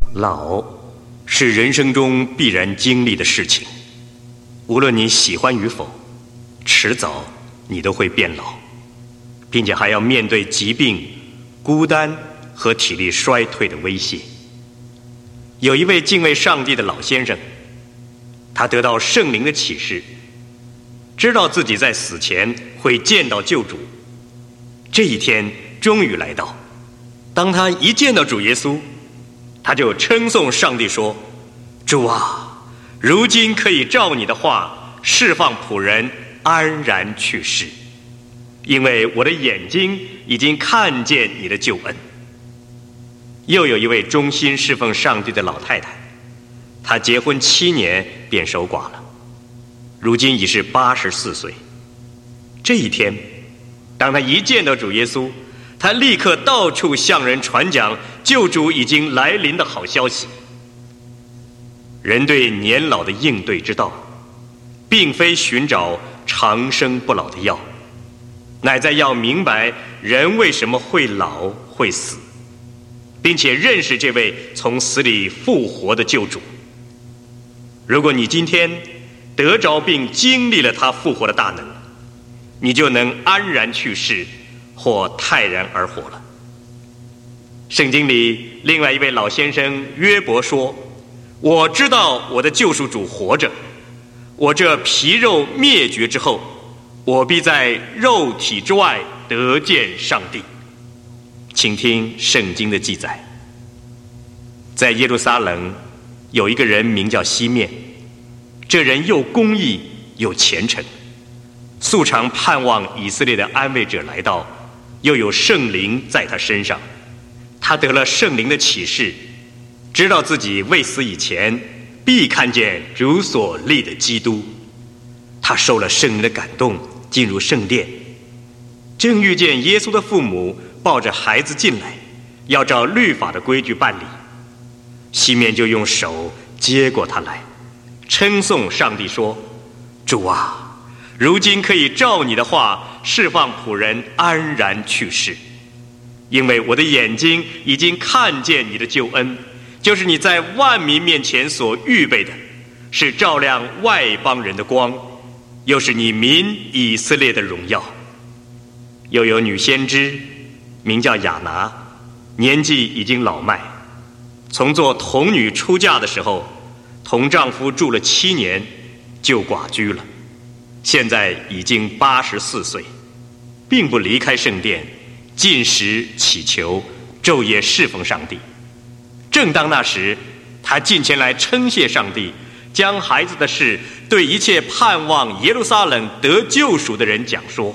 老是人生中必然经历的事情，无论你喜欢与否，迟早你都会变老，并且还要面对疾病、孤单和体力衰退的威胁。有一位敬畏上帝的老先生，他得到圣灵的启示，知道自己在死前会见到救主。这一天终于来到，当他一见到主耶稣，他就称颂上帝说：主啊，如今可以照你的话释放仆人安然去世，因为我的眼睛已经看见你的救恩。又有一位忠心侍奉上帝的老太太，她结婚7年便守寡了，如今已是84岁。这一天，当她一见到主耶稣，她立刻到处向人传讲救主已经来临的好消息。人对年老的应对之道，并非寻找长生不老的药，乃在要明白人为什么会老会死，并且认识这位从死里复活的救主。如果你今天得着并经历了他复活的大能，你就能安然去世，或泰然而活了。圣经里另外一位老先生约伯说：我知道我的救赎主活着，我这皮肉灭绝之后，我必在肉体之外得见上帝。请听圣经的记载，在耶路撒冷有一个人名叫西面，这人又公义又虔诚，素常盼望以色列的安慰者来到，又有圣灵在他身上。他得了圣灵的启示，知道自己未死以前必看见主所立的基督。他受了圣灵的感动，进入圣殿，正遇见耶稣的父母抱着孩子进来，要照律法的规矩办理。西面就用手接过他来，称颂上帝说：主啊，如今可以照你的话释放仆人安然去世，因为我的眼睛已经看见你的救恩，就是你在万民面前所预备的，是照亮外邦人的光，又是你民以色列的荣耀。又有女先知名叫亚拿，年纪已经老迈，从做童女出嫁的时候，同丈夫住了7年，就寡居了，现在已经84岁，并不离开圣殿，禁食祈求，昼夜侍奉上帝。正当那时，他近前来称谢上帝，将孩子的事对一切盼望耶路撒冷得救赎的人讲说。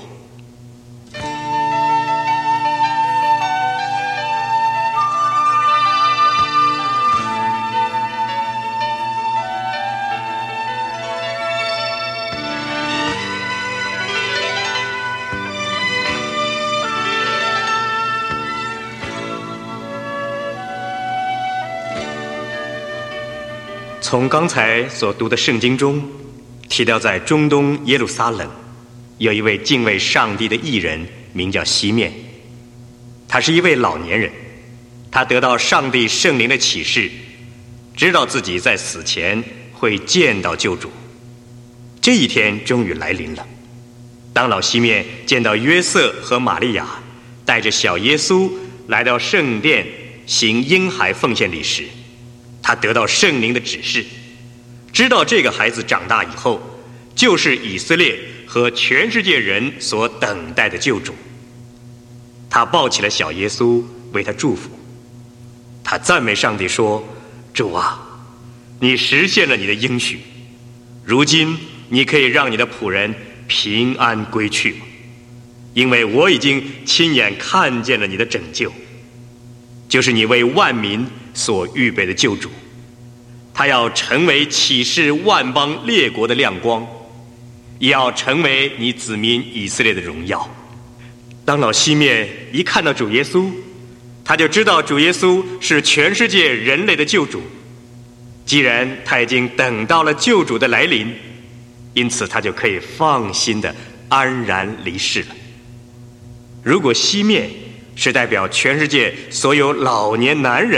从刚才所读的圣经中提到，在中东耶路撒冷有一位敬畏上帝的义人，名叫西面。他是一位老年人，他得到上帝圣灵的启示，知道自己在死前会见到救主。这一天终于来临了。当老西面见到约瑟和玛利亚带着小耶稣来到圣殿行婴孩奉献礼时，他得到圣灵的指示，知道这个孩子长大以后就是以色列和全世界人所等待的救主。他抱起了小耶稣，为他祝福。他赞美上帝说：主啊，你实现了你的应许，如今你可以让你的仆人平安归去吗？因为我已经亲眼看见了你的拯救，就是你为万民所预备的救主。他要成为启示万邦列国的亮光，也要成为你子民以色列的荣耀。当老西面一看到主耶稣，他就知道主耶稣是全世界人类的救主。既然他已经等到了救主的来临，因此他就可以放心的安然离世了。如果西面是代表全世界所有老年男人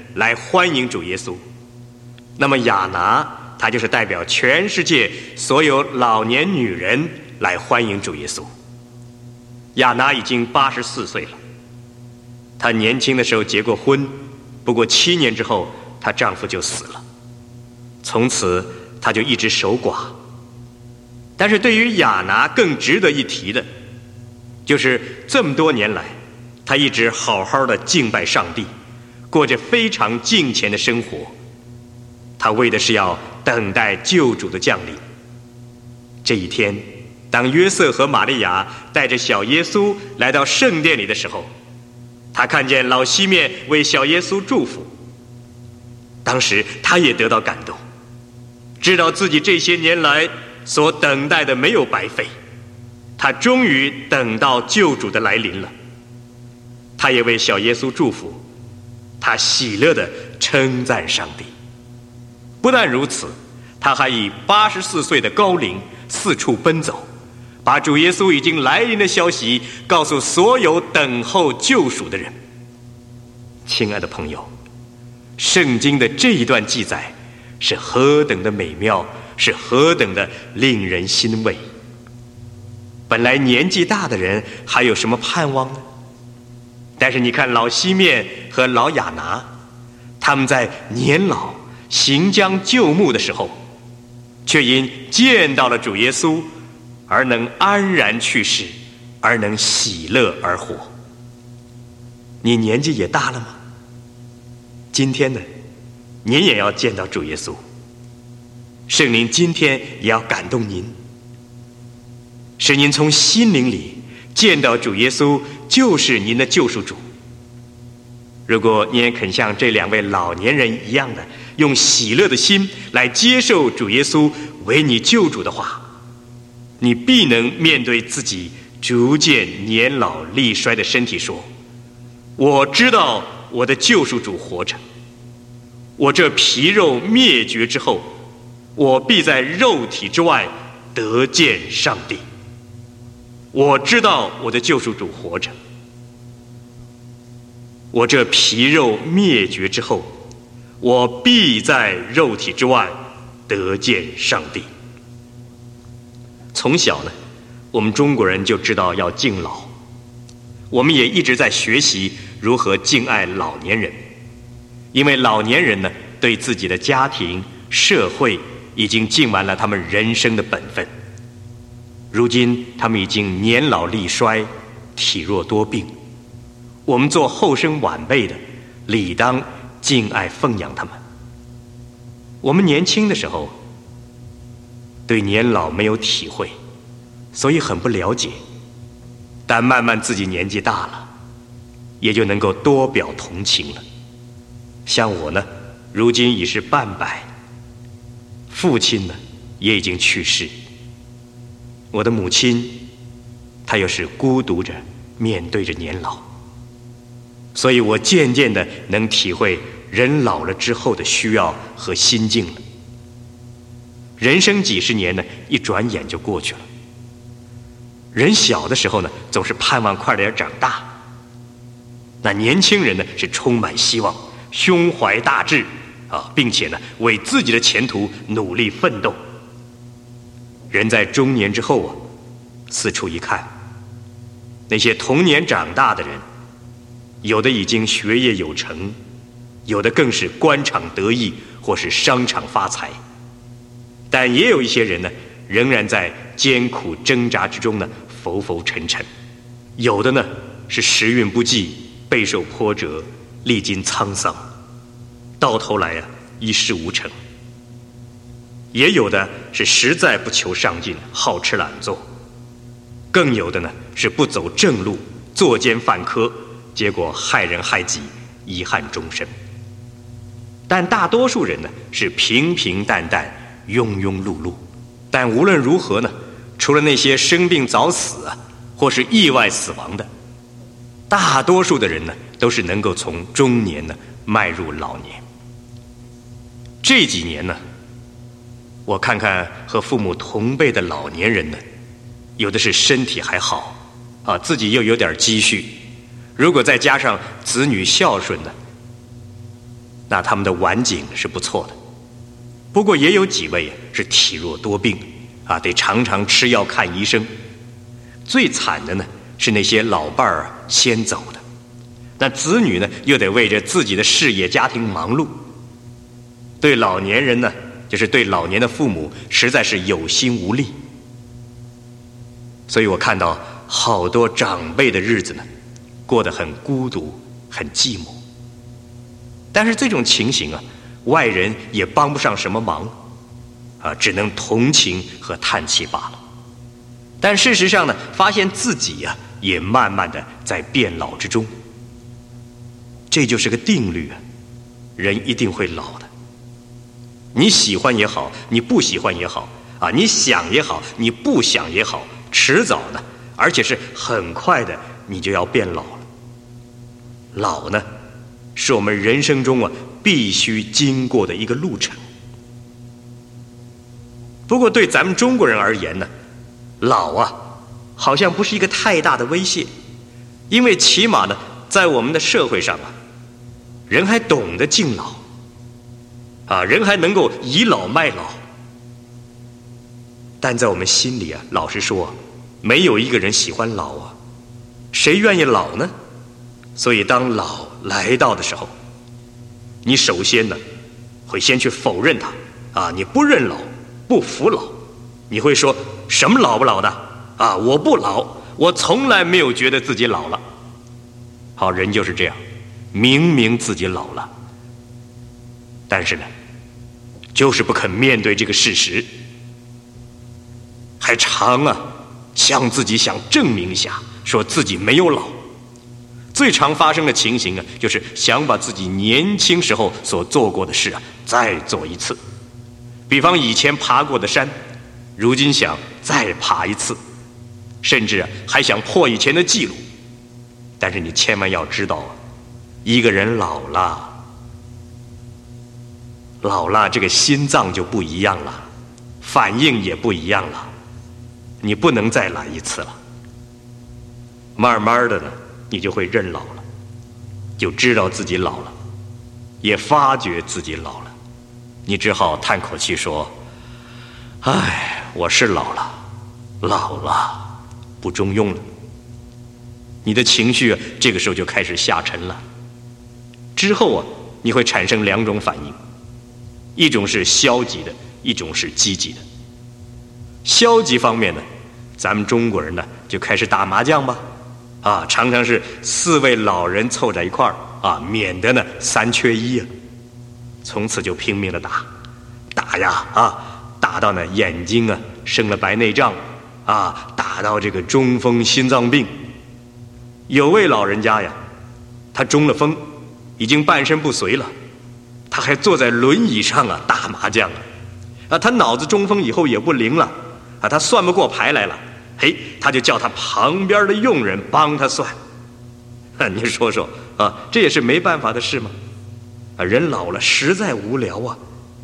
来欢迎主耶稣。那么亚拿，他就是代表全世界所有老年女人来欢迎主耶稣。亚拿已经84岁了，她年轻的时候结过婚，不过7年之后，她丈夫就死了，从此她就一直守寡。但是对于亚拿更值得一提的，就是这么多年来，她一直好好的敬拜上帝，过着非常敬虔的生活。她为的是要等待救主的降临。这一天，当约瑟和玛利亚带着小耶稣来到圣殿里的时候，他看见老西面为小耶稣祝福，当时他也得到感动，知道自己这些年来所等待的没有白费，他终于等到救主的来临了。他也为小耶稣祝福，他喜乐地称赞上帝。不但如此，他还以84岁的高龄四处奔走，把主耶稣已经来临的消息告诉所有等候救赎的人。亲爱的朋友，圣经的这一段记载是何等的美妙，是何等的令人欣慰。本来年纪大的人还有什么盼望呢？但是你看老西面和老亚拿，他们在年老行将就木的时候，却因见到了主耶稣而能安然去世，而能喜乐而活。你年纪也大了吗？今天呢，您也要见到主耶稣。圣灵今天也要感动您，使您从心灵里见到主耶稣就是您的救赎主。如果你也肯像这2位老年人一样的用喜乐的心来接受主耶稣为你救主的话，你必能面对自己逐渐年老力衰的身体说，我知道我的救赎主活着，我这皮肉灭绝之后，我必在肉体之外得见上帝。我知道我的救赎主活着，我这皮肉灭绝之后，我必在肉体之外得见上帝。从小呢，我们中国人就知道要敬老，我们也一直在学习如何敬爱老年人，因为老年人呢，对自己的家庭、社会已经尽完了他们人生的本分。如今他们已经年老力衰，体弱多病，我们做后生晚辈的，理当敬爱奉养他们。我们年轻的时候对年老没有体会，所以很不了解，但慢慢自己年纪大了，也就能够多表同情了。像我呢，如今已是半百，父亲呢也已经去世，我的母亲她又是孤独着面对着年老，所以我渐渐的能体会人老了之后的需要和心境了。人生几十年呢，一转眼就过去了。人小的时候呢，总是盼望快点长大，那年轻人呢是充满希望，胸怀大志并且呢为自己的前途努力奋斗。人在中年之后四处一看，那些童年长大的人，有的已经学业有成，有的更是官场得意或是商场发财，但也有一些人呢，仍然在艰苦挣扎之中呢浮浮沉沉，有的呢是时运不济，备受波折，历经沧桑，到头来一事无成。也有的是实在不求上进，好吃懒做，更有的呢是不走正路，作奸犯科，结果害人害己，遗憾终身。但大多数人呢是平平淡淡，庸庸碌碌。但无论如何呢，除了那些生病早死或是意外死亡的，大多数的人呢都是能够从中年呢迈入老年。这几年呢，我看看和父母同辈的老年人呢，有的是身体还好自己又有点积蓄，如果再加上子女孝顺呢， 那他们的晚景是不错的。不过也有几位是体弱多病啊，得常常吃药看医生。最惨的呢是那些老伴儿先走的，那子女呢又得为着自己的事业家庭忙碌。对老年人呢，就是对老年的父母实在是有心无力。所以我看到好多长辈的日子呢，过得很孤独，很寂寞。但是这种情形啊，外人也帮不上什么忙，啊，只能同情和叹气罢了。但事实上呢，发现自己呀，也慢慢的在变老之中。这就是个定律啊，人一定会老的。你喜欢也好，你不喜欢也好，啊，你想也好，你不想也好，迟早的，而且是很快的，你就要变老了。老呢，是我们人生中啊必须经过的一个路程。不过对咱们中国人而言呢，老啊好像不是一个太大的威胁，因为起码呢，在我们的社会上啊，人还懂得敬老，啊，人还能够倚老卖老。但在我们心里啊，老实说，没有一个人喜欢老啊，谁愿意老呢？所以当老来到的时候，你首先呢会先去否认它啊，你不认老，不服老，你会说什么老不老的啊？我不老，我从来没有觉得自己老了。好，人就是这样，明明自己老了，但是呢，就是不肯面对这个事实，还常啊向自己想证明一下，说自己没有老。最常发生的情形啊，就是想把自己年轻时候所做过的事啊再做一次。比方以前爬过的山，如今想再爬一次，甚至啊还想破以前的记录。但是你千万要知道啊，一个人老了，这个心脏就不一样了，反应也不一样了，你不能再来一次了。慢慢的呢，你就会认老了，就知道自己老了，也发觉自己老了，你只好叹口气说：唉，我是老了，不中用了。你的情绪啊，这个时候就开始下沉了。之后啊，你会产生两种反应，一种是消极的，一种是积极的。消极方面呢，咱们中国人呢就开始打麻将吧，啊，常常是4位老人凑在一块儿啊，免得呢3缺1啊。从此就拼命的打呀啊，打到呢眼睛啊生了白内障啊，打到这个中风心脏病。有位老人家呀，他中了风，已经半身不遂了，他还坐在轮椅上啊打麻将啊，他脑子中风以后也不灵了啊，他算不过牌来了，嘿，他就叫他旁边的佣人帮他算。你说说啊，这也是没办法的事吗？啊，人老了实在无聊啊，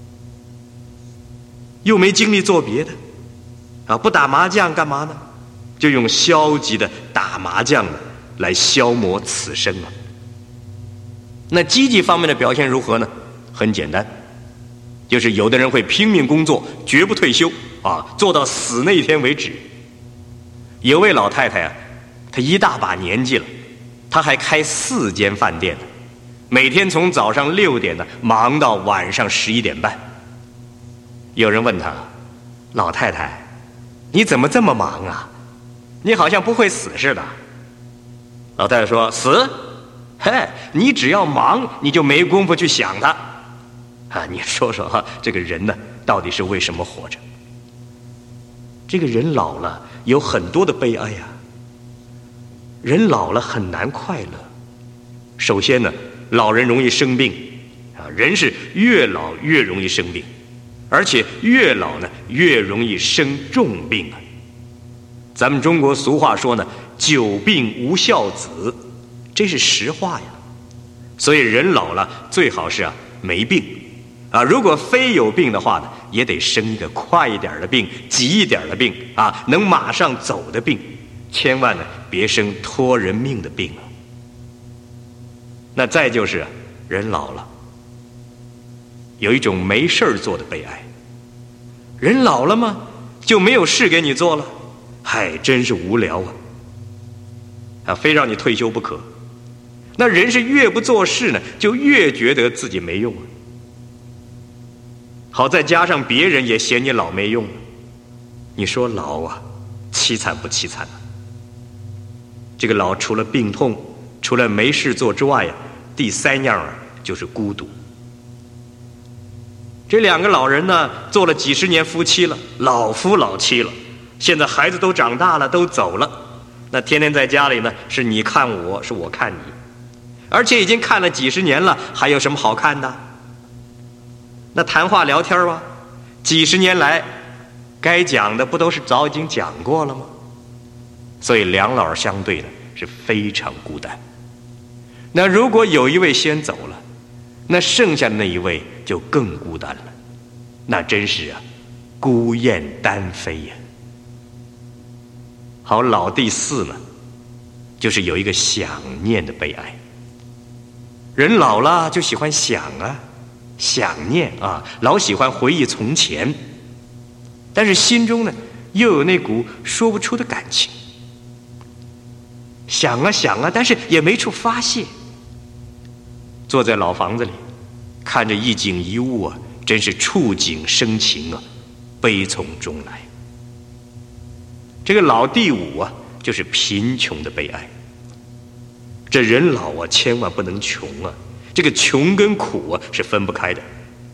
又没精力做别的啊，不打麻将干嘛呢？就用消极的打麻将来消磨此生啊。那积极方面的表现如何呢？很简单，就是有的人会拼命工作，绝不退休啊，做到死那一天为止。有位老太太啊，她一大把年纪了，她还开4间饭店呢，每天从早上6点呢忙到晚上11点半。有人问她：老太太，你怎么这么忙啊？你好像不会死似的。老太太说：死？嘿，你只要忙，你就没工夫去想它啊！你说说哈，这个人呢，到底是为什么活着？这个人老了，有很多的悲哀呀。人老了很难快乐。首先呢，老人容易生病啊，人是越老越容易生病，而且越老呢越容易生重病啊。咱们中国俗话说呢，久病无孝子，这是实话呀。所以人老了最好是没病啊，如果非有病的话呢，也得生一个快一点的病，急一点的病啊，能马上走的病，千万呢别生拖人命的病啊。那再就是人老了， 有一种没事儿做的悲哀。人老了吗？就没有事给你做了？嗨，真是无聊啊！非让你退休不可。那人是越不做事呢，就越觉得自己没用啊。好，再加上别人也嫌你老没用，你说老啊，凄惨不凄惨啊？这个老除了病痛，除了没事做之外啊，第三样啊就是孤独。这两个老人呢，做了几十年夫妻了，老夫老妻了，现在孩子都长大了，都走了，那天天在家里呢，是你看我，是我看你，而且已经看了几十年了，还有什么好看的？那谈话聊天吧，几十年来该讲的不都是早已经讲过了吗？所以两老相对的是非常孤单。那如果有一位先走了，那剩下的那一位就更孤单了，那真是啊，孤雁单飞呀。好，老第四呢，就是有一个想念的悲哀。人老了就喜欢想啊，想念啊，老喜欢回忆从前，但是心中呢，又有那股说不出的感情。想啊想啊，但是也没处发泄。坐在老房子里，看着一景一物啊，真是触景生情啊，悲从中来。这个老第五啊，就是贫穷的悲哀。这人老啊，千万不能穷啊，这个穷跟苦啊是分不开的。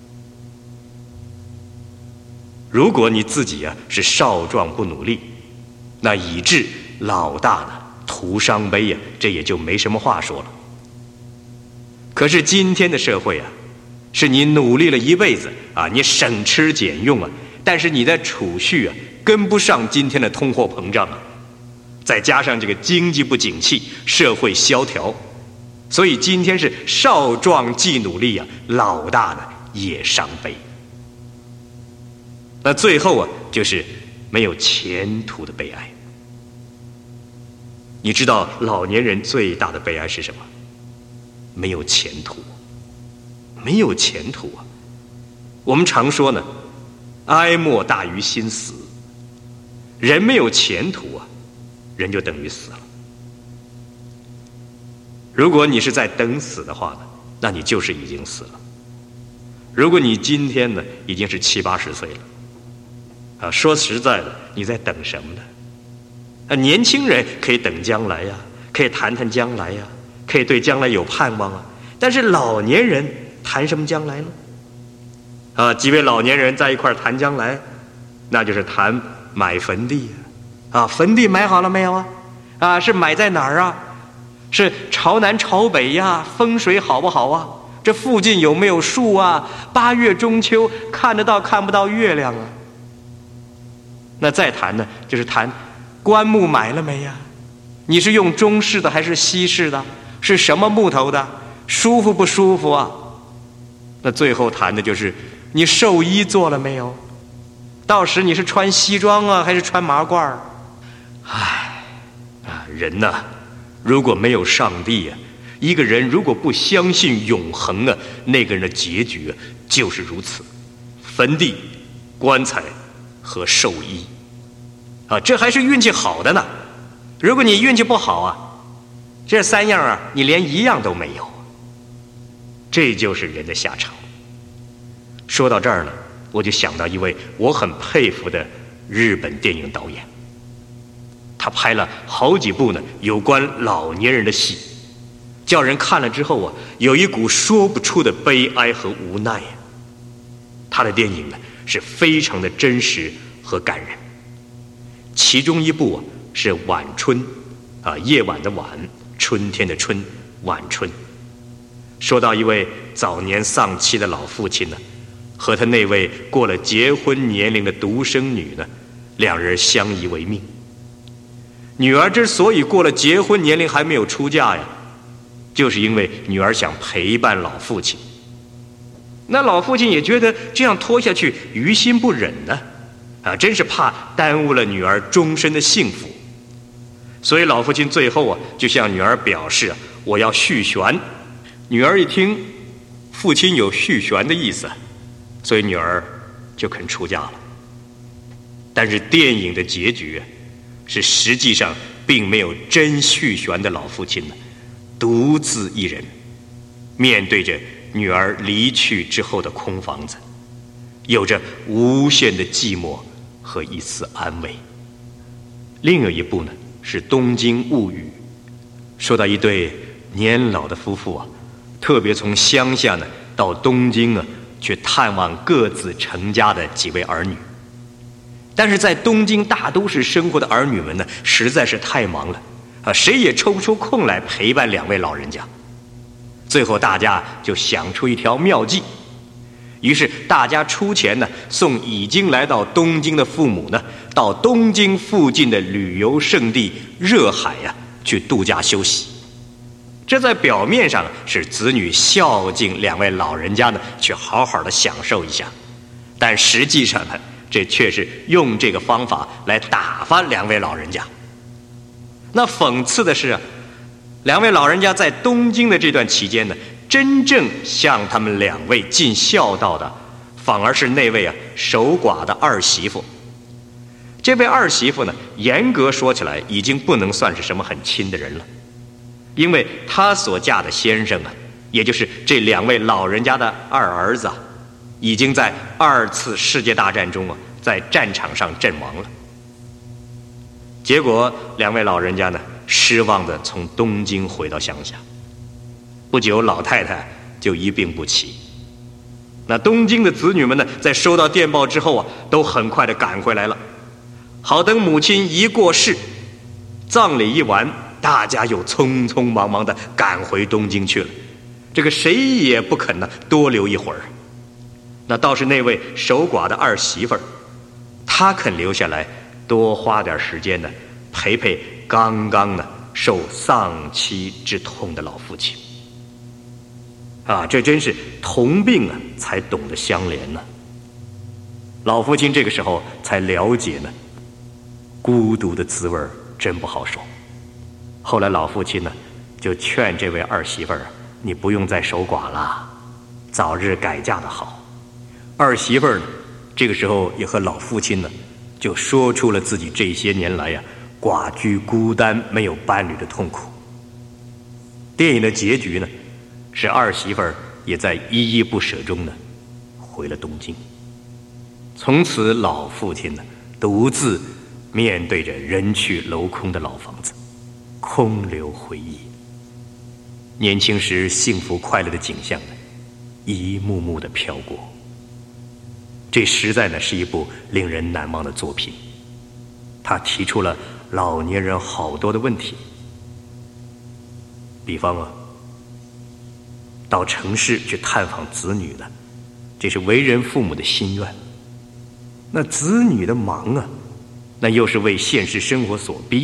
如果你自己啊是少壮不努力，那以致老大呢徒伤悲呀，这也就没什么话说了。可是今天的社会啊，是你努力了一辈子啊，你省吃俭用啊，但是你的储蓄啊跟不上今天的通货膨胀啊，再加上这个经济不景气，社会萧条，所以今天是少壮既努力啊，老大呢也伤悲。那最后啊，就是没有前途的悲哀。你知道老年人最大的悲哀是什么？没有前途，没有前途啊！我们常说呢，哀莫大于心死。人没有前途啊，人就等于死了。如果你是在等死的话呢，那你就是已经死了。如果你今天呢已经是70、80岁了，啊，说实在的，你在等什么呢？啊，年轻人可以等将来呀，可以谈谈将来呀，可以对将来有盼望啊。但是老年人谈什么将来呢？啊，几位老年人在一块谈将来，那就是谈买坟地啊，坟地买好了没有啊？啊，是买在哪儿啊？是朝南朝北呀？风水好不好啊？这附近有没有树啊？8月中秋看得到看不到月亮啊？那再谈呢，就是谈棺木买了没呀？你是用中式的还是西式的？是什么木头的？舒服不舒服啊？那最后谈的就是你寿衣做了没有？到时你是穿西装啊，还是穿麻褂？唉，啊，人呐，如果没有上帝啊，一个人如果不相信永恒啊，那个人的结局啊就是如此：坟地、棺材和寿衣。啊，这还是运气好的呢。如果你运气不好啊，这3样啊，你连1样都没有。这就是人的下场。说到这儿呢，我就想到一位我很佩服的日本电影导演，他拍了好几部呢有关老年人的戏，叫人看了之后啊，有一股说不出的悲哀和无奈呀。他的电影呢是非常的真实和感人。其中一部啊是《晚春》，啊，夜晚的晚，春天的春，晚春。说到一位早年丧妻的老父亲呢，和他那位过了结婚年龄的独生女呢，两人相依为命。女儿之所以过了结婚年龄还没有出嫁呀，就是因为女儿想陪伴老父亲。那老父亲也觉得这样拖下去于心不忍呢，啊，真是怕耽误了女儿终身的幸福。所以老父亲最后啊，就向女儿表示我要续弦。女儿一听父亲有续弦的意思， 所以女儿就肯出嫁了。但是电影的结局是实际上并没有真续弦的老父亲呢，独自一人面对着女儿离去之后的空房子，有着无限的寂寞和一丝安慰。另有一部呢是《东京物语》，说到一对年老的夫妇啊，特别从乡下呢到东京啊去探望各自成家的几位儿女。但是在东京大都市生活的儿女们呢，实在是太忙了啊，谁也抽不出空来陪伴两位老人家。最后大家就想出一条妙计，于是大家出钱呢，送已经来到东京的父母呢，到东京附近的旅游胜地热海呀去度假休息。这在表面上是子女孝敬两位老人家呢，去好好的享受一下，但实际上呢，这却是用这个方法来打发两位老人家。那讽刺的是啊，两位老人家在东京的这段期间呢，真正向他们两位尽孝道的，反而是那位守寡的二媳妇。这位二媳妇呢，严格说起来已经不能算是什么很亲的人了，因为她所嫁的先生啊，也就是这两位老人家的二儿子啊，已经在2次世界大战中啊，在战场上阵亡了。结果两位老人家呢，失望地从东京回到乡下。不久，老太太就一病不起。那东京的子女们呢，在收到电报之后啊，都很快地赶回来了。好等母亲一过世，葬礼一完，大家又匆匆忙忙地赶回东京去了。这个谁也不肯呢多留一会儿。那倒是那位守寡的二媳妇儿，她肯留下来多花点时间呢，陪陪刚刚呢受丧妻之痛的老父亲。啊，这真是同病啊才懂得相怜呢。老父亲这个时候才了解呢，孤独的滋味真不好受。后来老父亲呢，就劝这位二媳妇儿，你不用再守寡了，早日改嫁的好。二媳妇儿呢，这个时候也和老父亲呢，就说出了自己这些年来寡居孤单没有伴侣的痛苦。电影的结局呢，是二媳妇儿也在依依不舍中呢，回了东京。从此老父亲呢，独自面对着人去楼空的老房子，空留回忆。年轻时幸福快乐的景象呢，一幕幕的飘过。这实在呢是一部令人难忘的作品。他提出了老年人好多的问题，比方到城市去探访子女呢，这是为人父母的心愿。那子女的忙那又是为现实生活所逼，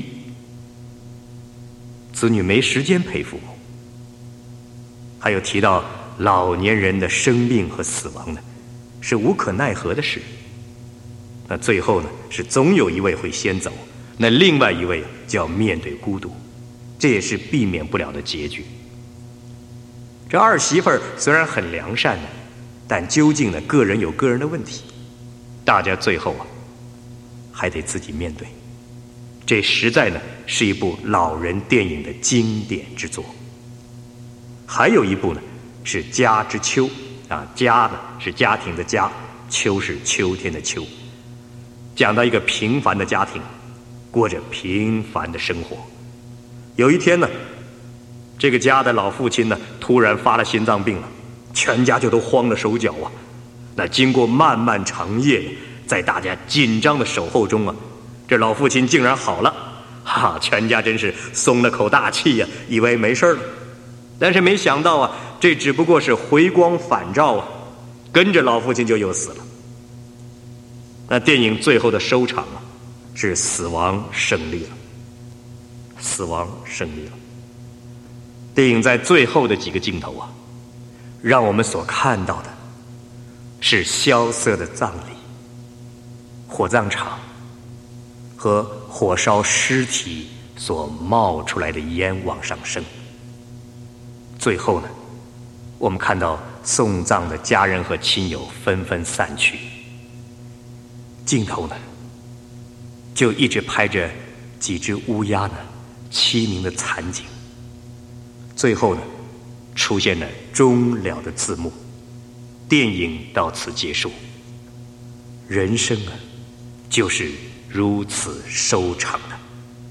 子女没时间陪父母。还有提到老年人的生病和死亡呢，是无可奈何的事。那最后呢，是总有一位会先走，那另外一位就要面对孤独，这也是避免不了的结局。这二媳妇儿虽然很良善但究竟呢，个人有个人的问题，大家最后还得自己面对。这实在呢是一部老人电影的经典之作。还有一部呢是《家之秋》家呢是家庭的家，秋是秋天的秋，讲到一个平凡的家庭过着平凡的生活。有一天呢，这个家的老父亲呢突然发了心脏病了，全家就都慌了手脚那经过漫漫长夜，在大家紧张的守候中这老父亲竟然好了，全家真是松了口大气以为没事了。但是没想到这只不过是回光返照跟着老父亲就又死了。那电影最后的收场是死亡胜利了，死亡胜利了。电影在最后的几个镜头让我们所看到的是萧瑟的葬礼、火葬场和火烧尸体所冒出来的烟往上升。最后呢， 我们看到送葬的家人和亲友纷纷散去，镜头呢就一直拍着几只乌鸦呢凄鸣的残景，最后呢出现了终了的字幕，电影到此结束。人生啊就是如此收场的。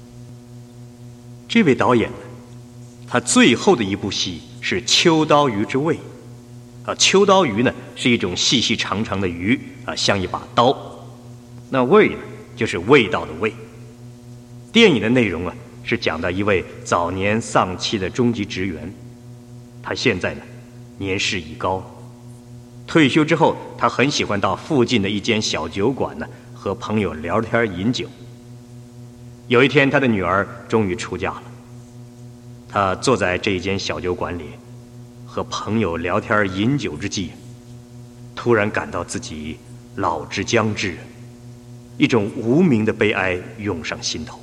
这位导演呢，他最后的一部戏是《秋刀鱼之味》秋刀鱼呢是一种细细长长的鱼像一把刀，那味呢就是味道的味。电影的内容是讲到一位早年丧妻的中级职员，他现在呢年事已高，退休之后他很喜欢到附近的一间小酒馆呢和朋友聊天饮酒。有一天他的女儿终于出嫁了，他坐在这一间小酒馆里和朋友聊天饮酒之际，突然感到自己老之将至，一种无名的悲哀涌上心头。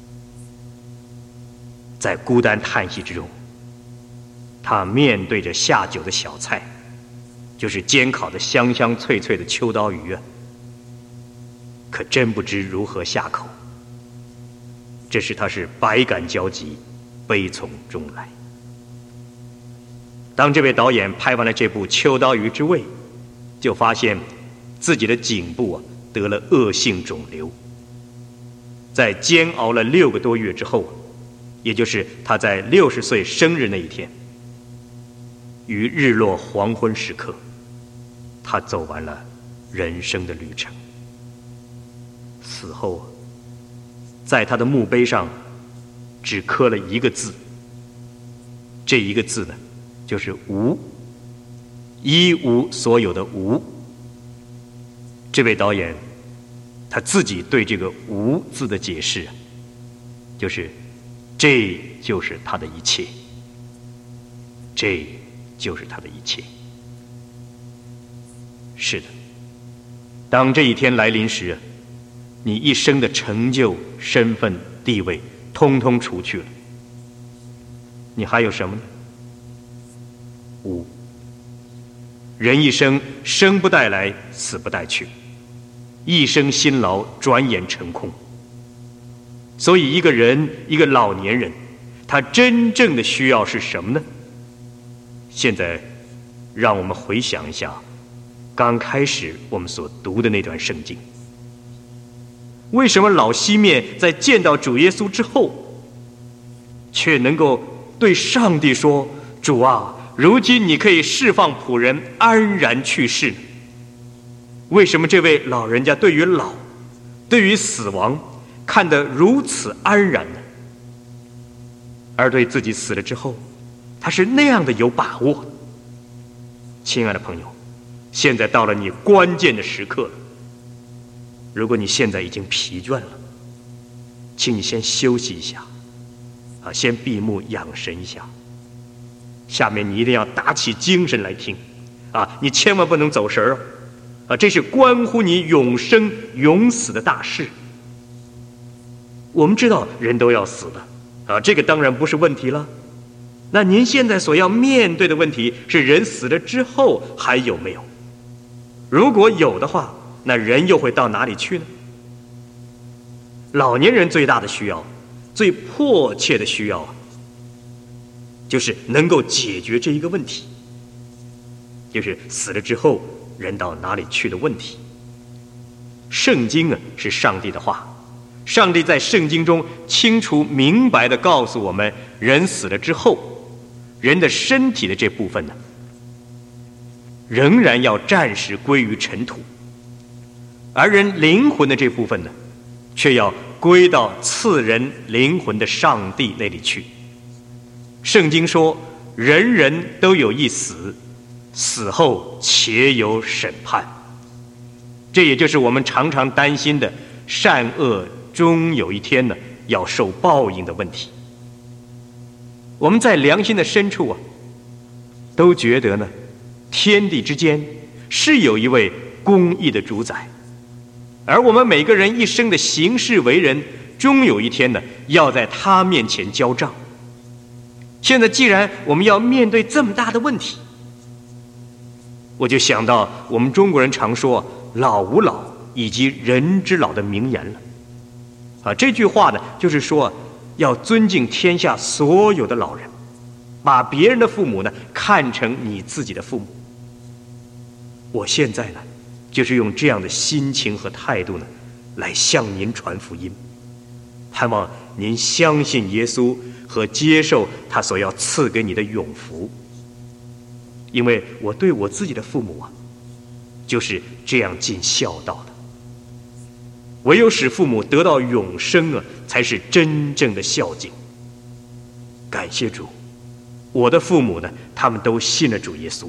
在孤单叹息之中，他面对着下酒的小菜，就是煎烤的香香脆脆的秋刀鱼可真不知如何下口。这时他是百感交集，悲从中来。当这位导演拍完了这部《秋刀鱼之味》，就发现自己的颈部得了恶性肿瘤。在煎熬了6个多月之后，也就是他在60岁生日那一天，于日落黄昏时刻，他走完了人生的旅程。死后在他的墓碑上只刻了一个字，这一个字呢就是无，一无所有的无。这位导演他自己对这个无字的解释就是这就是他的一切，这就是他的一切。是的，当这一天来临时，你一生的成就、身份、地位通通除去了，你还有什么呢？无。人一生，生不带来，死不带去，一生辛劳，转眼成空。所以一个人，一个老年人，他真正的需要是什么呢？现在让我们回想一下刚开始我们所读的那段圣经。为什么老西面在见到主耶稣之后，却能够对上帝说：主啊，如今你可以释放仆人安然去世呢？为什么这位老人家对于老，对于死亡看得如此安然呢？而对自己死了之后，他是那样的有把握。亲爱的朋友，现在到了你关键的时刻了。如果你现在已经疲倦了，请你先休息一下先闭目养神一下。下面你一定要打起精神来听你千万不能走神这是关乎你永生永死的大事。我们知道人都要死的这个当然不是问题了。那您现在所要面对的问题是，人死了之后还有没有？如果有的话，那人又会到哪里去呢？老年人最大的需要，最迫切的需要就是能够解决这一个问题，就是死了之后人到哪里去的问题。圣经是上帝的话，上帝在圣经中清楚明白地告诉我们，人死了之后，人的身体的这部分仍然要暂时归于尘土，而人灵魂的这部分却要归到赐人灵魂的上帝那里去。圣经说，人人都有一死，死后且有审判。这也就是我们常常担心的，善恶终有一天要受报应的问题。我们在良心的深处都觉得天地之间是有一位公义的主宰，而我们每个人一生的行事为人，终有一天要在他面前交账。现在既然我们要面对这么大的问题， 我就想到我们中国人常说老吾老以及人之老的名言了。这句话呢，就是说要尊敬天下所有的老人，把别人的父母呢看成你自己的父母。我现在呢，就是用这样的心情和态度呢，来向您传福音，盼望您相信耶稣和接受他所要赐给你的永福。因为我对我自己的父母啊，就是这样尽孝道的。唯有使父母得到永生啊，才是真正的孝敬。感谢主，我的父母呢，他们都信了主耶稣。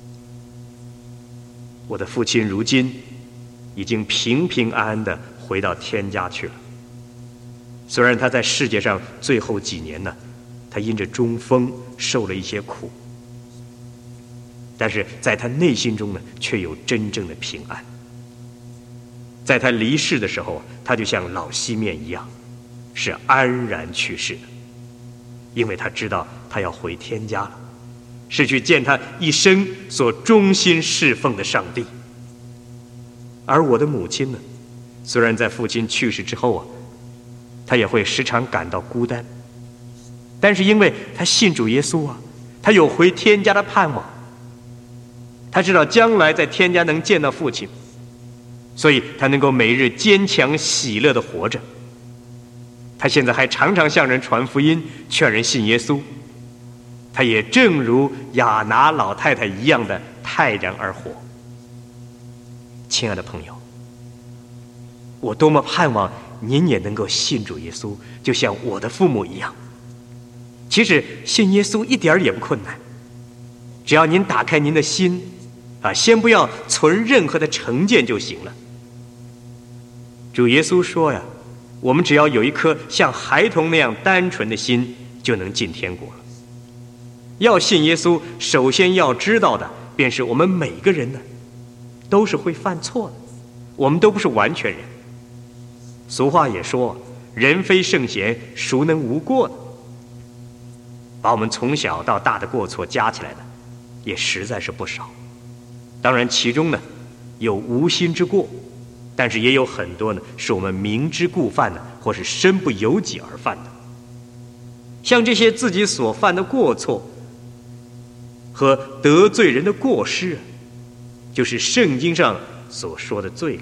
我的父亲如今已经平平安安的回到天家去了。虽然他在世界上最后几年呢，他因着中风受了一些苦，但是在他内心中呢，却有真正的平安。在他离世的时候，他就像老西面一样，是安然去世的，因为他知道他要回天家了，是去见他一生所忠心侍奉的上帝。而我的母亲呢，虽然在父亲去世之后啊，她也会时常感到孤单，但是因为她信主耶稣啊，她有回天家的盼望，她知道将来在天家能见到父亲，所以她能够每日坚强喜乐地活着。她现在还常常向人传福音，劝人信耶稣。她也正如亚拿老太太一样的泰然而活。亲爱的朋友，我多么盼望您也能够信主耶稣，就像我的父母一样。其实信耶稣一点也不困难，只要您打开您的心先不要存任何的成见就行了。主耶稣说呀，我们只要有一颗像孩童那样单纯的心，就能进天国了。要信耶稣，首先要知道的便是我们每个人呢，都是会犯错的，我们都不是完全人。俗话也说，人非圣贤，孰能无过呢？把我们从小到大的过错加起来的，也实在是不少。当然其中呢，有无心之过，但是也有很多呢，是我们明知故犯的，或是身不由己而犯的。像这些自己所犯的过错和得罪人的过失，就是圣经上所说的罪了。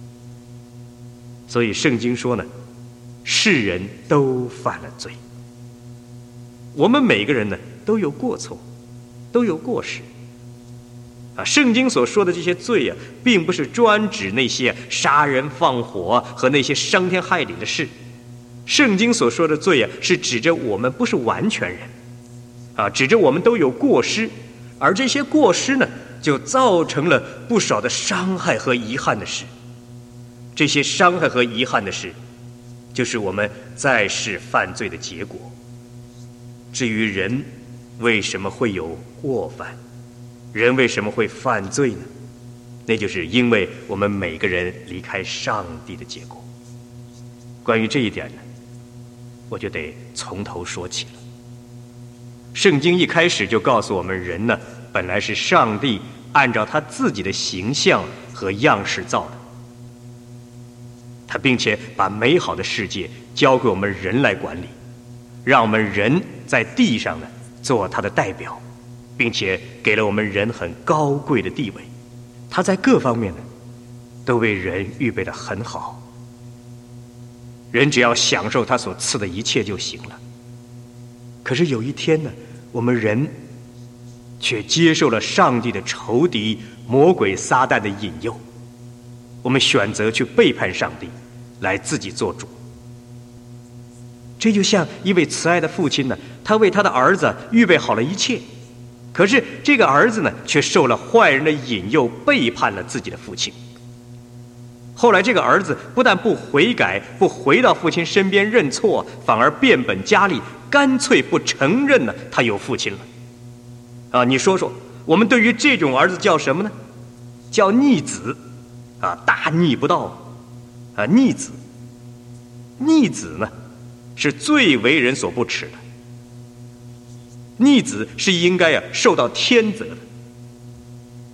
所以圣经说呢，世人都犯了罪。我们每个人呢，都有过错，都有过失。圣经所说的这些罪并不是专指那些杀人放火和那些伤天害理的事。圣经所说的罪是指着我们不是完全人指着我们都有过失，而这些过失呢，就造成了不少的伤害和遗憾的事。这些伤害和遗憾的事，就是我们在世犯罪的结果。至于人为什么会有过犯，人为什么会犯罪呢？那就是因为我们每个人离开上帝的结果。关于这一点呢，我就得从头说起了。圣经一开始就告诉我们，人呢，本来是上帝按照他自己的形象和样式造的，他并且把美好的世界交给我们人来管理，让我们人在地上呢做他的代表，并且给了我们人很高贵的地位。他在各方面呢都为人预备得很好，人只要享受他所赐的一切就行了。可是有一天呢，我们人却接受了上帝的仇敌魔鬼撒旦的引诱，我们选择去背叛上帝，来自己做主。这就像一位慈爱的父亲呢，他为他的儿子预备好了一切，可是这个儿子呢，却受了坏人的引诱，背叛了自己的父亲。后来这个儿子不但不悔改，不回到父亲身边认错，反而变本加厉，干脆不承认呢他有父亲了。你说说，我们对于这种儿子叫什么呢？叫逆子大逆不道逆子。逆子呢，是最为人所不齿的。逆子是应该受到天责的。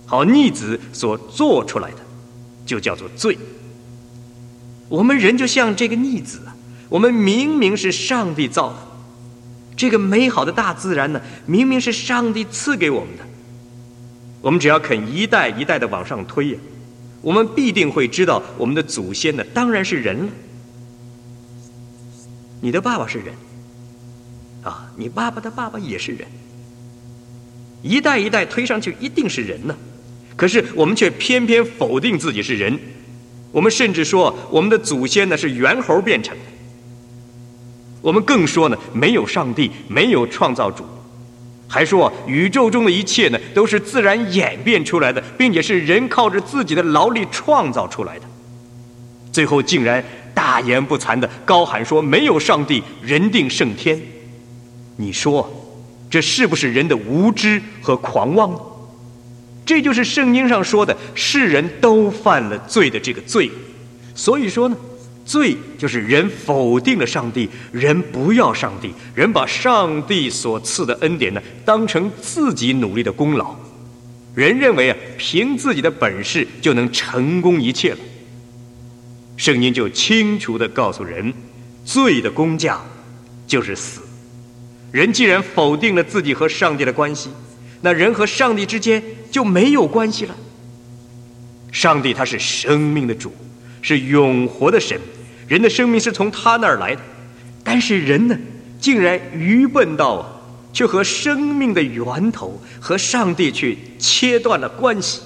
好，逆子所做出来的就叫做罪。我们人就像这个逆子啊，我们明明是上帝造的，这个美好的大自然呢，明明是上帝赐给我们的。我们只要肯一代一代的往上推呀，我们必定会知道我们的祖先呢，当然是人了。你的爸爸是人啊，你爸爸的爸爸也是人，一代一代推上去一定是人呢。可是我们却偏偏否定自己是人，我们甚至说我们的祖先呢是猿猴变成的，我们更说呢没有上帝，没有创造主，还说宇宙中的一切呢都是自然演变出来的，并且是人靠着自己的劳力创造出来的。最后竟然大言不惭地高喊说没有上帝，人定胜天。你说这是不是人的无知和狂妄呢？这就是圣经上说的世人都犯了罪的这个罪。所以说呢，罪就是人否定了上帝，人不要上帝，人把上帝所赐的恩典呢当成自己努力的功劳，人认为啊凭自己的本事就能成功一切了。圣经就清楚地告诉人，罪的工价就是死。人既然否定了自己和上帝的关系，那人和上帝之间就没有关系了。上帝他是生命的主，是永活的神，人的生命是从他那儿来的。但是人呢，竟然愚笨到啊，却和生命的源头和上帝去切断了关系。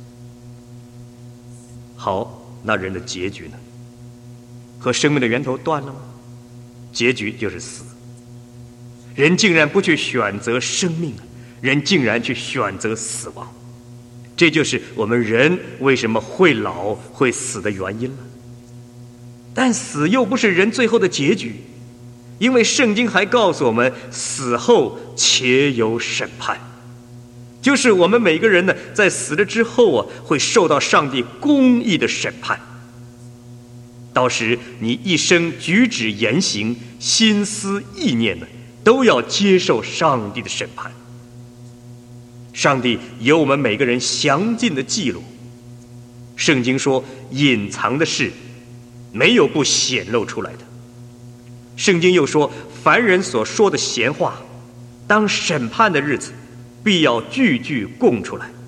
好，那人的结局呢？和生命的源头断了吗？结局就是死。人竟然不去选择生命了，人竟然去选择死亡。这就是我们人为什么会老会死的原因了。但死又不是人最后的结局，因为圣经还告诉我们，死后且有审判，就是我们每个人呢，在死了之后啊，会受到上帝公义的审判。到时你一生举止言行、心思意念呢，都要接受上帝的审判。上帝有我们每个人详尽的记录。圣经说，隐藏的事没有不显露出来的。圣经又说，凡人所说的闲话，当审判的日子，必要句句供出来。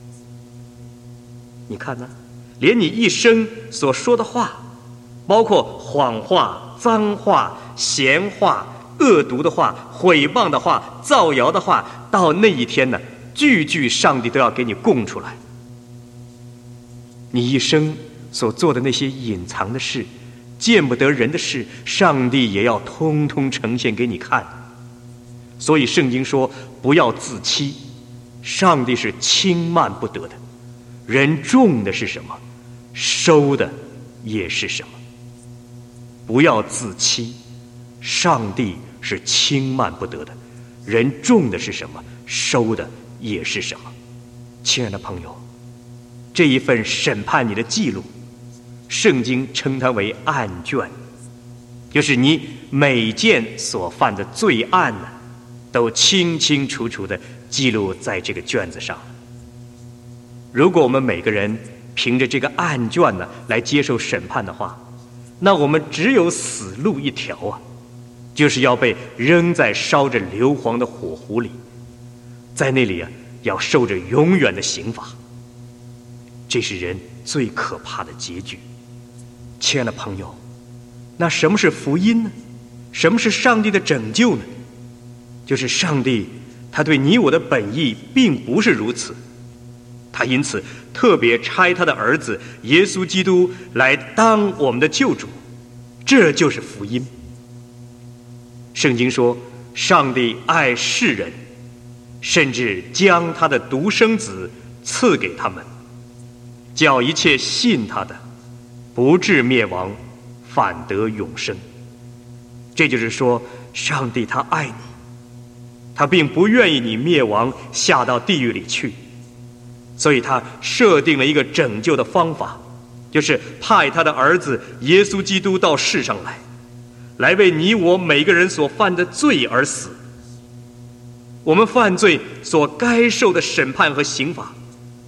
你看呢，连你一生所说的话，包括谎话、脏话、闲话、恶毒的话、毁谤的话、造谣的话，到那一天呢，句句上帝都要给你供出来。你一生所做的那些隐藏的事，见不得人的事，上帝也要通通呈现给你看。所以圣经说，不要自欺，上帝是轻慢不得的。人种的是什么，收的也是什么。不要自欺，上帝是轻慢不得的。人种的是什么，收的也是什么。亲爱的朋友，这一份审判你的记录，圣经称它为案卷，就是你每件所犯的罪案呢，都清清楚楚地记录在这个卷子上。如果我们每个人凭着这个案卷呢来接受审判的话，那我们只有死路一条啊，就是要被扔在烧着硫磺的火湖里，在那里啊要受着永远的刑罚。这是人最可怕的结局。亲爱的朋友，那什么是福音呢？什么是上帝的拯救呢？就是上帝他对你我的本意并不是如此，他因此特别差他的儿子耶稣基督来当我们的救主，这就是福音。圣经说，上帝爱世人，甚至将他的独生子赐给他们，叫一切信他的不至灭亡，反得永生。这就是说，上帝他爱你，他并不愿意你灭亡，下到地狱里去，所以他设定了一个拯救的方法，就是派他的儿子耶稣基督到世上来为你我每个人所犯的罪而死。我们犯罪所该受的审判和刑罚，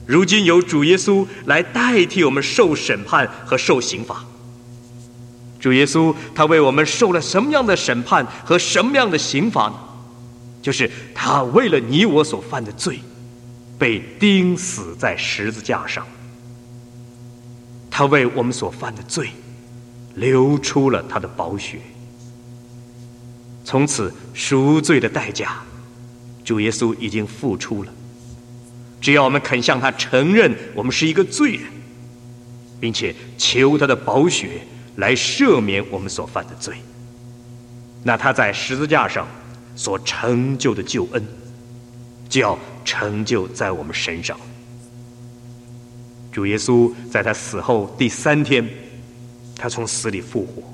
如今由主耶稣来代替我们受审判和受刑罚。主耶稣他为我们受了什么样的审判和什么样的刑罚呢？就是他为了你我所犯的罪，被钉死在十字架上。他为我们所犯的罪流出了他的宝血。从此赎罪的代价，主耶稣已经付出了。只要我们肯向他承认我们是一个罪人，并且求他的宝血来赦免我们所犯的罪，那他在十字架上所成就的救恩就要成就在我们身上。主耶稣在他死后第3天，他从死里复活。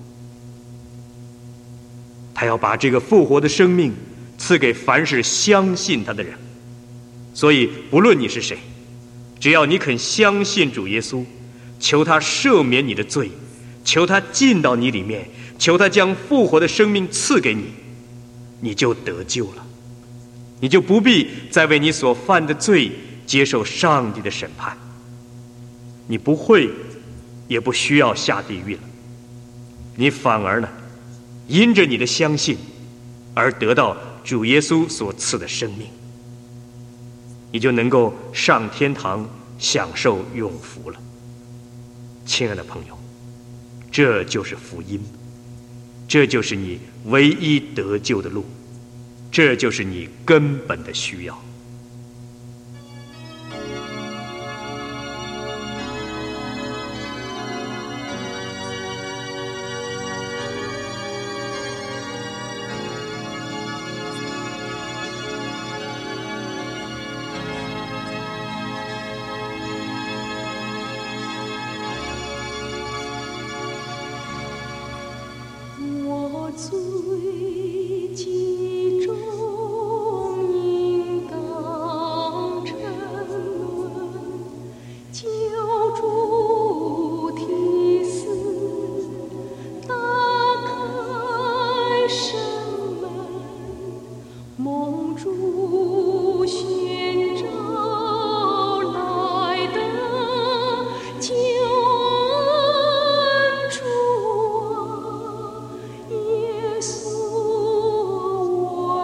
他要把这个复活的生命赐给凡是相信他的人。所以不论你是谁，只要你肯相信主耶稣，求他赦免你的罪，求他进到你里面，求他将复活的生命赐给你，你就得救了。你就不必再为你所犯的罪接受上帝的审判，你不会也不需要下地狱了。你反而呢，因着你的相信而得到主耶稣所赐的生命，你就能够上天堂享受永福了。亲爱的朋友，这就是福音，这就是你唯一得救的路，这就是你根本的需要。 最集中应当沉沦，救主提示，打开神门，蒙主宣召来的救恩主啊，耶稣我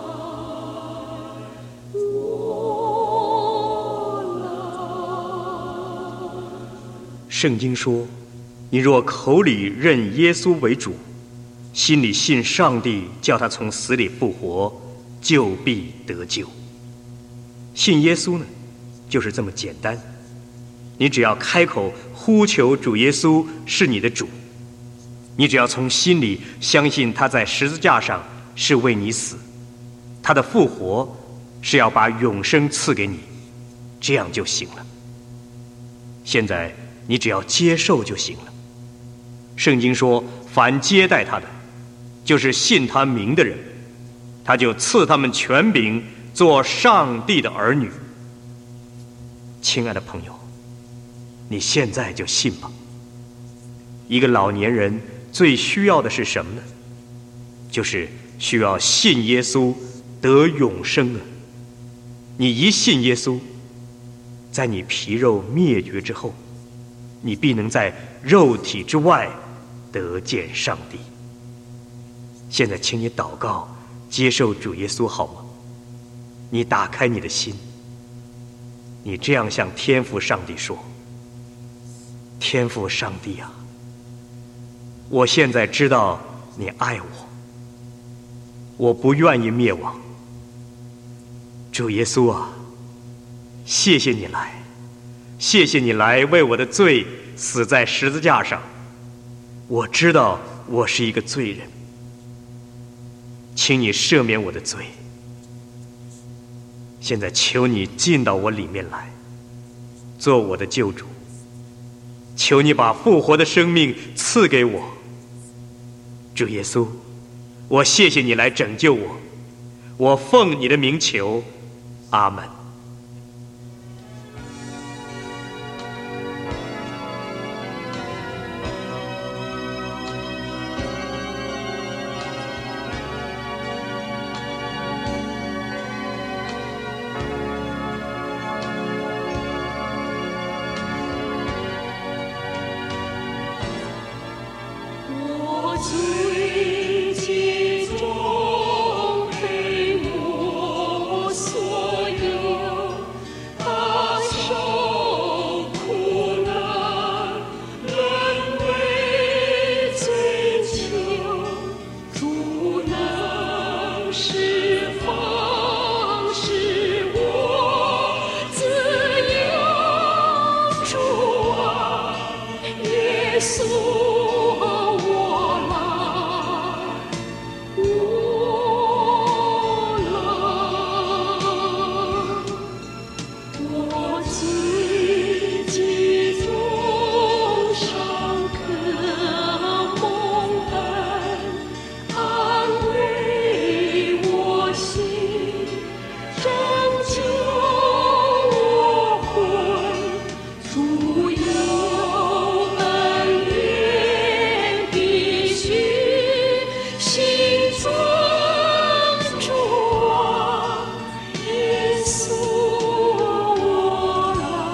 来。 圣经说，你若口里认耶稣为主，心里信上帝叫他从死里复活，就必得救。信耶稣呢，就是这么简单。你只要开口呼求主耶稣是你的主，你只要从心里相信他在十字架上是为你死，他的复活是要把永生赐给你，这样就行了。现在你只要接受就行了。圣经说，凡接待他的，就是信他名的人，他就赐他们权柄做上帝的儿女。亲爱的朋友，你现在就信吧。一个老年人最需要的是什么呢？就是需要信耶稣得永生啊！你一信耶稣，在你皮肉灭绝之后，你必能在肉体之外得见上帝。现在请你祷告，接受主耶稣好吗？你打开你的心，你这样向天父上帝说：天父上帝啊，我现在知道你爱我，我不愿意灭亡。主耶稣啊，谢谢你来，谢谢你来为我的罪死在十字架上。我知道我是一个罪人，请你赦免我的罪。现在求你进到我里面来，做我的救主。求你把复活的生命赐给我。主耶稣，我谢谢你来拯救我，我奉你的名求，阿们。 随其中陪我所有，他受苦难，人为追求，主能释放，使我自由。主啊，耶稣啊，我来，我自己中上可蒙恩，安慰我心，拯救我魂。主有恩典必须心尊主啊，耶稣我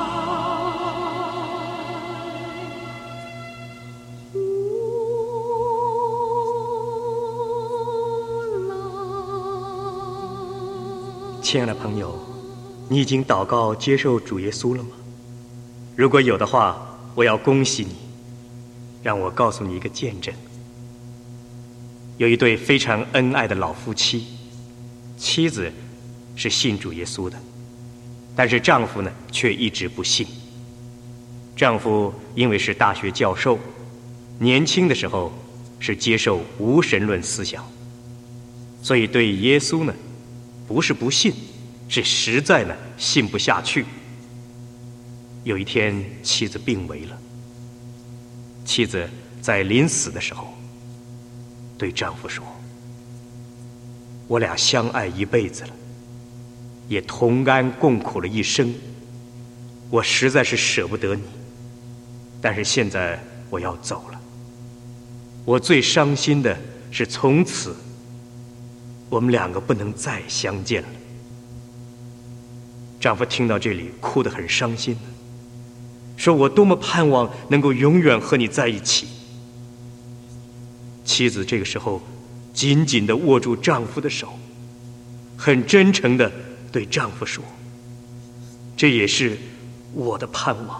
来。 亲爱的朋友，你已经祷告接受主耶稣了吗？如果有的话，我要恭喜你。让我告诉你一个见证。有一对非常恩爱的老夫妻，妻子是信主耶稣的，但是丈夫呢却一直不信。丈夫因为是大学教授，年轻的时候是接受无神论思想，所以对耶稣呢不是不信，是实在呢信不下去。有一天妻子病危了，妻子在临死的时候对丈夫说，我俩相爱一辈子了，也同甘共苦了一生，我实在是舍不得你，但是现在我要走了。我最伤心的是从此我们两个不能再相见了。丈夫听到这里哭得很伤心，说我多么盼望能够永远和你在一起。妻子这个时候紧紧地握住丈夫的手，很真诚地对丈夫说，这也是我的盼望。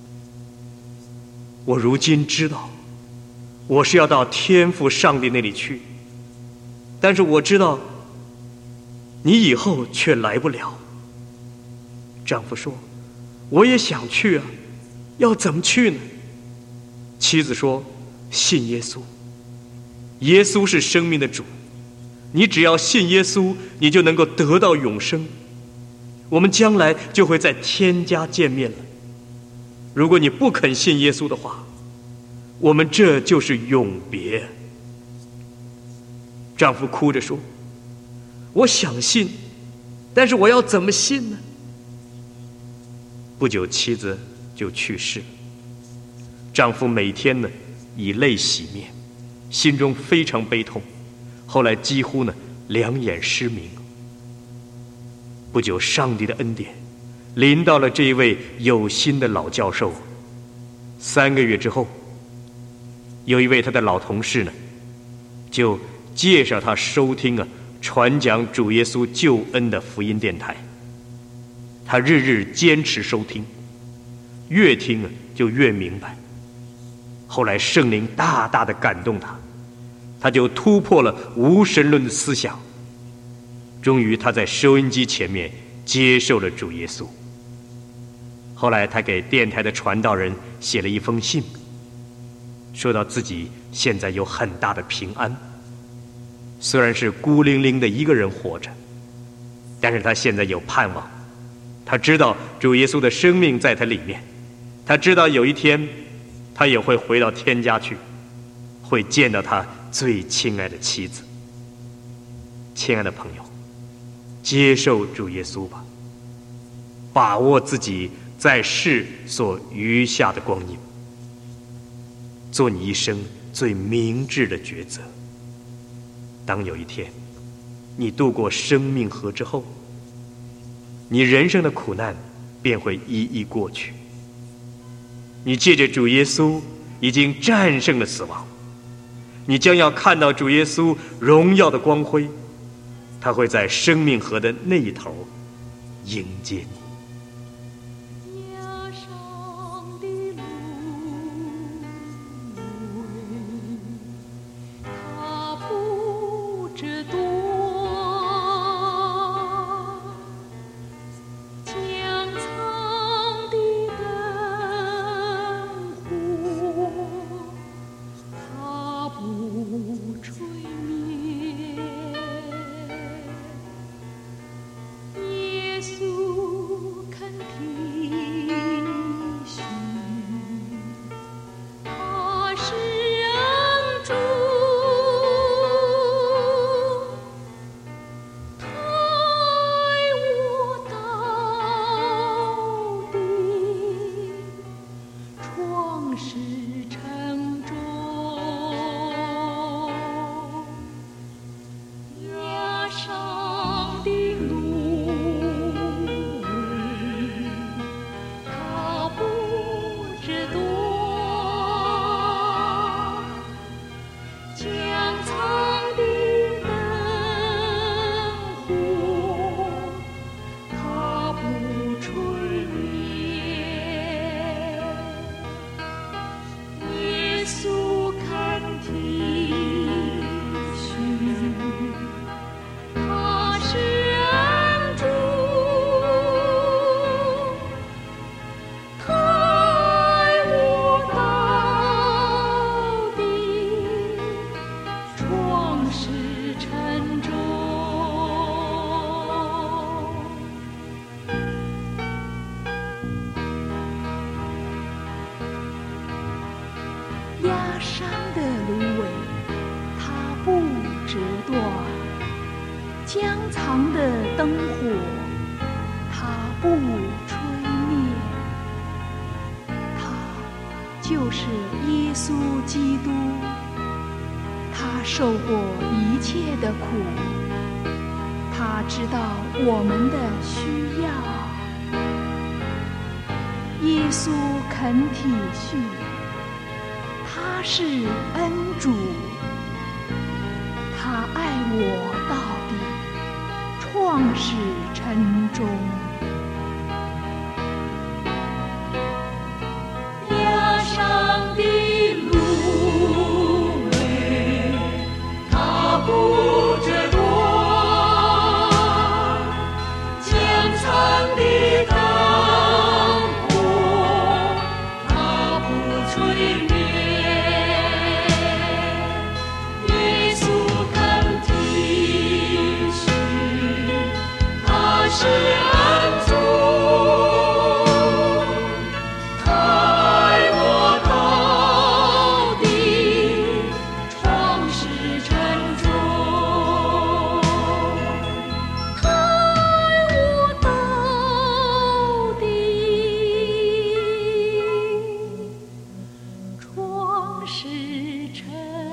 我如今知道我是要到天父上帝那里去，但是我知道你以后却来不了。丈夫说，我也想去啊，要怎么去呢？妻子说，信耶稣，耶稣是生命的主，你只要信耶稣，你就能够得到永生，我们将来就会在天家见面了。如果你不肯信耶稣的话，我们这就是永别。丈夫哭着说，我想信，但是我要怎么信呢？不久妻子就去世了，丈夫每天呢以泪洗面，心中非常悲痛，后来几乎呢两眼失明。不久上帝的恩典临到了这一位有心的老教授。3个月之后，有一位他的老同事呢就介绍他收听传讲主耶稣救恩的福音电台。他日日坚持收听，越听就越明白。后来圣灵大大的感动他，他就突破了无神论的思想，终于他在收音机前面接受了主耶稣。后来他给电台的传道人写了一封信，说到自己现在有很大的平安，虽然是孤零零的一个人活着，但是他现在有盼望。他知道主耶稣的生命在他里面，他知道有一天他也会回到天家去，会见到他最亲爱的妻子。亲爱的朋友，接受主耶稣吧，把握自己在世所余下的光阴，做你一生最明智的抉择。当有一天你渡过生命河之后，你人生的苦难便会一一过去。你借着主耶稣已经战胜了死亡， 你将要看到主耶稣荣耀的光辉，他会在生命河的那一头迎接你。 压伤的芦苇，它不折断，将藏的灯火，它不吹灭。耶稣肯体恤，他是恩主，他爱我到底，创始成终。压伤的芦苇，它不折断，将藏的灯火，它不吹灭。耶稣看体恤，他是恩主，他爱我到底，创始成终。压伤的芦苇，它不折断；将藏的灯火，它不吹灭。他就是耶稣基督，他受过一切的苦，他知道我们的需要。耶稣肯体恤，他是恩主，他爱我到底，创始成终。压伤的芦苇，它不折断，将藏的灯火，它不吹灭。耶稣肯体恤，他是恩主，他爱我到底，创始成终。他爱我到底，创始成